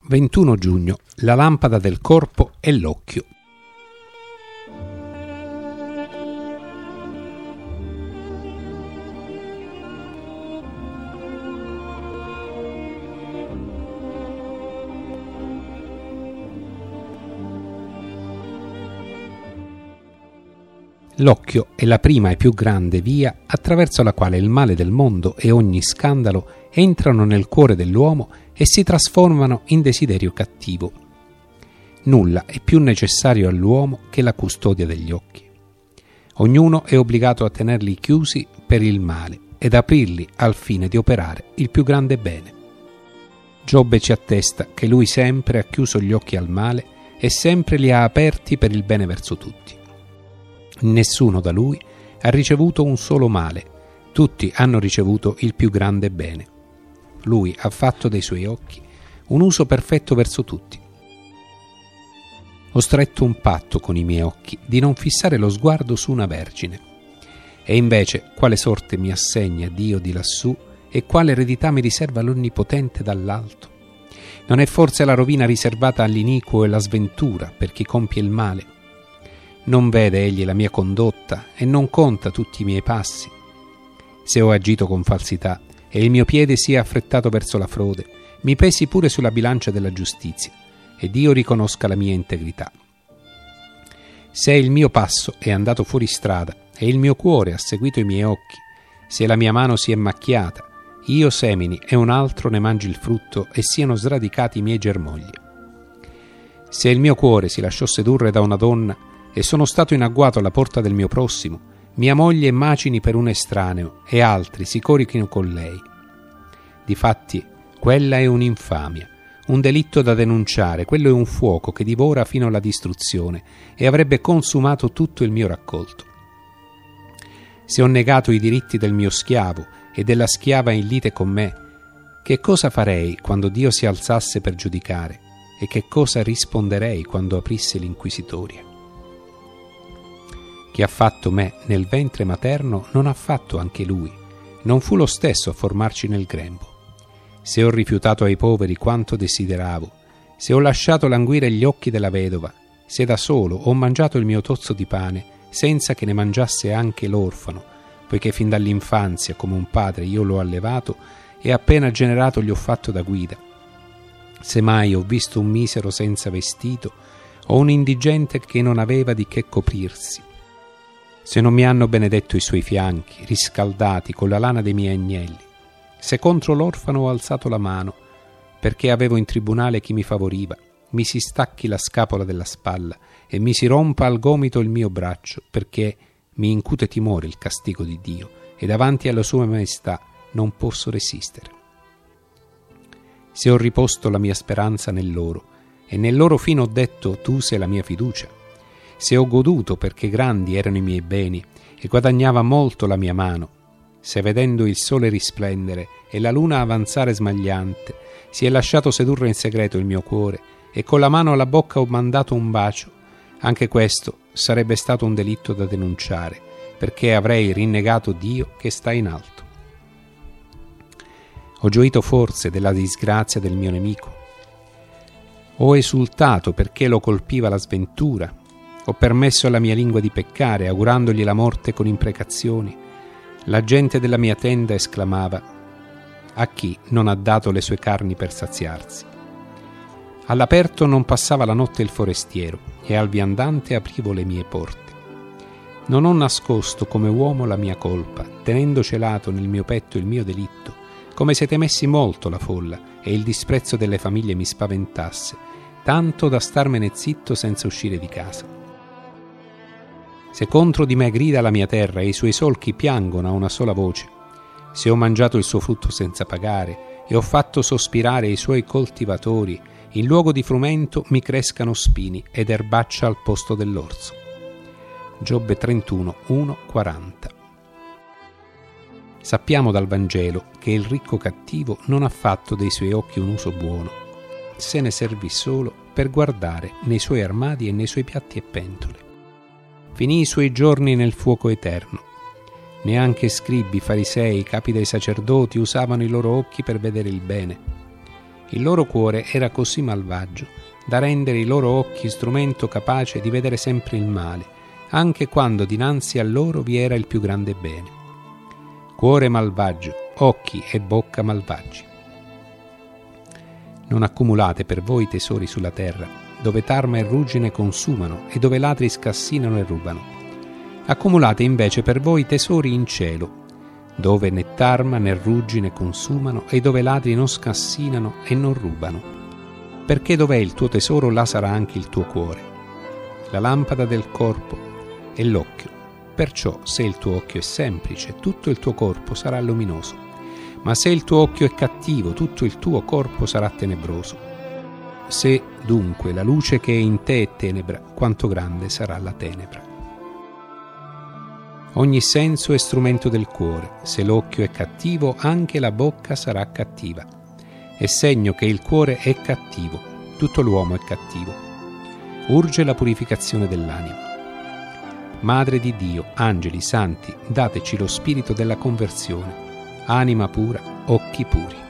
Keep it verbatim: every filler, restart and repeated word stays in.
ventuno giugno. La lampada del corpo è l'occhio. L'occhio è la prima e più grande via attraverso la quale il male del mondo e ogni scandalo entrano nel cuore dell'uomo e si trasformano in desiderio cattivo. Nulla è più necessario all'uomo che la custodia degli occhi. Ognuno è obbligato a tenerli chiusi per il male ed aprirli al fine di operare il più grande bene. Giobbe ci attesta che lui sempre ha chiuso gli occhi al male e sempre li ha aperti per il bene verso tutti. Nessuno da lui ha ricevuto un solo male, tutti hanno ricevuto il più grande bene. Lui ha fatto dei suoi occhi un uso perfetto verso tutti. Ho stretto un patto con i miei occhi di non fissare lo sguardo su una vergine. E invece quale sorte mi assegna Dio di lassù e quale eredità mi riserva l'Onnipotente dall'alto? Non è forse la rovina riservata all'iniquo e la sventura per chi compie il male? Non vede egli la mia condotta e non conta tutti i miei passi? Se ho agito con falsità e il mio piede sia affrettato verso la frode, mi pesi pure sulla bilancia della giustizia, ed io riconosca la mia integrità. Se il mio passo è andato fuori strada e il mio cuore ha seguito i miei occhi, se la mia mano si è macchiata, io semini e un altro ne mangi il frutto e siano sradicati i miei germogli. Se il mio cuore si lasciò sedurre da una donna e sono stato in agguato alla porta del mio prossimo, mia moglie macini per un estraneo e altri si corichino con lei. Difatti, quella è un'infamia, un delitto da denunciare, quello è un fuoco che divora fino alla distruzione e avrebbe consumato tutto il mio raccolto. Se ho negato i diritti del mio schiavo e della schiava in lite con me, che cosa farei quando Dio si alzasse per giudicare e che cosa risponderei quando aprisse l'inquisitoria? Chi ha fatto me nel ventre materno non ha fatto anche lui, non fu lo stesso a formarci nel grembo. Se ho rifiutato ai poveri quanto desideravo, se ho lasciato languire gli occhi della vedova, se da solo ho mangiato il mio tozzo di pane senza che ne mangiasse anche l'orfano, poiché fin dall'infanzia come un padre io l'ho allevato e appena generato gli ho fatto da guida. Se mai ho visto un misero senza vestito o un indigente che non aveva di che coprirsi, se non mi hanno benedetto i suoi fianchi, riscaldati con la lana dei miei agnelli, se contro l'orfano ho alzato la mano, perché avevo in tribunale chi mi favoriva, mi si stacchi la scapola della spalla e mi si rompa al gomito il mio braccio, perché mi incute timore il castigo di Dio e davanti alla sua maestà non posso resistere. Se ho riposto la mia speranza nell'oro e nel loro fine ho detto tu sei la mia fiducia, se ho goduto perché grandi erano i miei beni e guadagnava molto la mia mano, se vedendo il sole risplendere e la luna avanzare smagliante si è lasciato sedurre in segreto il mio cuore e con la mano alla bocca ho mandato un bacio, anche questo sarebbe stato un delitto da denunciare, perché avrei rinnegato Dio che sta in alto. Ho gioito forse della disgrazia del mio nemico? Ho esultato perché lo colpiva la sventura? Ho permesso alla mia lingua di peccare, augurandogli la morte con imprecazioni? La gente della mia tenda esclamava: a chi non ha dato le sue carni per saziarsi? All'aperto non passava la notte il forestiero, e al viandante aprivo le mie porte. Non ho nascosto come uomo la mia colpa, tenendo celato nel mio petto il mio delitto, come se temessi molto la folla e il disprezzo delle famiglie mi spaventasse, tanto da starmene zitto senza uscire di casa. Se contro di me grida la mia terra e i suoi solchi piangono a una sola voce, se ho mangiato il suo frutto senza pagare e ho fatto sospirare i suoi coltivatori, in luogo di frumento mi crescano spini ed erbaccia al posto dell'orzo. Giobbe trentuno, uno, quaranta. Sappiamo dal Vangelo che il ricco cattivo non ha fatto dei suoi occhi un uso buono, se ne servì solo per guardare nei suoi armadi e nei suoi piatti e pentole. Finì i suoi giorni nel fuoco eterno. Neanche scribi, farisei, capi dei sacerdoti usavano i loro occhi per vedere il bene. Il loro cuore era così malvagio da rendere i loro occhi strumento capace di vedere sempre il male, anche quando dinanzi a loro vi era il più grande bene. Cuore malvagio, occhi e bocca malvagi. Non accumulate per voi tesori sulla terra, dove tarma e ruggine consumano e dove ladri scassinano e rubano. Accumulate invece per voi tesori in cielo, dove né tarma né ruggine consumano e dove ladri non scassinano e non rubano. Perché dov'è il tuo tesoro, là sarà anche il tuo cuore. La lampada del corpo è l'occhio. Perciò, se il tuo occhio è semplice, tutto il tuo corpo sarà luminoso. Ma se il tuo occhio è cattivo, tutto il tuo corpo sarà tenebroso. Se, dunque, la luce che è in te è tenebra, quanto grande sarà la tenebra. Ogni senso è strumento del cuore. Se l'occhio è cattivo, anche la bocca sarà cattiva. È segno che il cuore è cattivo, tutto l'uomo è cattivo. Urge la purificazione dell'anima. Madre di Dio, angeli, santi, dateci lo spirito della conversione, anima pura, occhi puri.